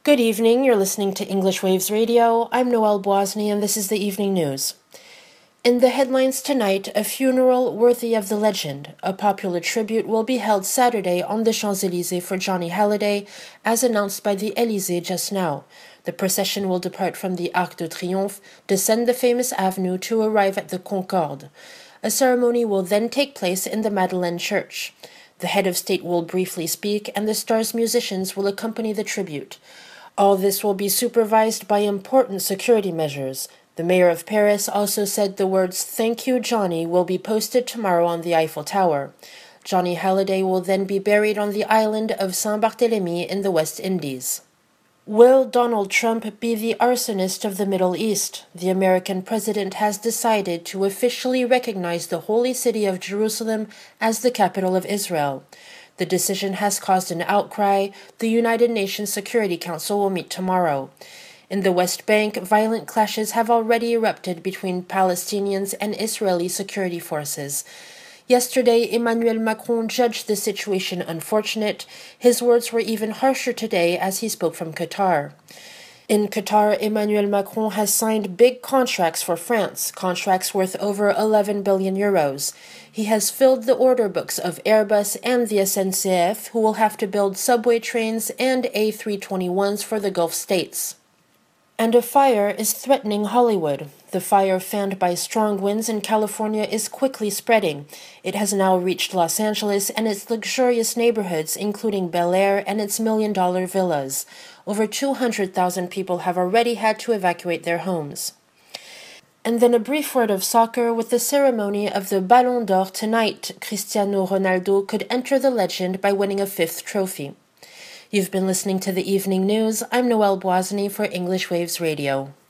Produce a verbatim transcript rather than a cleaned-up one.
Good evening, you're listening to English Waves Radio. I'm Noelle Boisny and this is the evening news. In the headlines tonight, a funeral worthy of the legend. A popular tribute will be held Saturday on the Champs-Élysées for Johnny Hallyday, as announced by the Élysée just now. The procession will depart from the Arc de Triomphe, descend the famous avenue to arrive at the Concorde. A ceremony will then take place in the Madeleine Church. The head of state will briefly speak, and the star's musicians will accompany the tribute. All this will be supervised by important security measures. The mayor of Paris also said the words "Thank you, Johnny" will be posted tomorrow on the Eiffel Tower. Johnny Hallyday will then be buried on the island of Saint-Barthélemy in the West Indies. Will Donald Trump be the arsonist of the Middle East? The American president has decided to officially recognize the holy city of Jerusalem as the capital of Israel. The decision has caused an outcry. The United Nations Security Council will meet tomorrow. In the West Bank, violent clashes have already erupted between Palestinians and Israeli security forces. Yesterday, Emmanuel Macron judged the situation unfortunate. His words were even harsher today as he spoke from Qatar. In Qatar, Emmanuel Macron has signed big contracts for France, contracts worth over eleven billion euros. He has filled the order books of Airbus and the S N C F, who will have to build subway trains and A three twenty-ones for the Gulf states. And a fire is threatening Hollywood. The fire fanned by strong winds in California is quickly spreading. It has now reached Los Angeles and its luxurious neighborhoods, including Bel Air and its million-dollar villas. Over two hundred thousand people have already had to evacuate their homes. And then a brief word of soccer with the ceremony of the Ballon d'Or tonight. Cristiano Ronaldo could enter the legend by winning a fifth trophy. You've been listening to the evening news. I'm Noelle Boisny for English Waves Radio.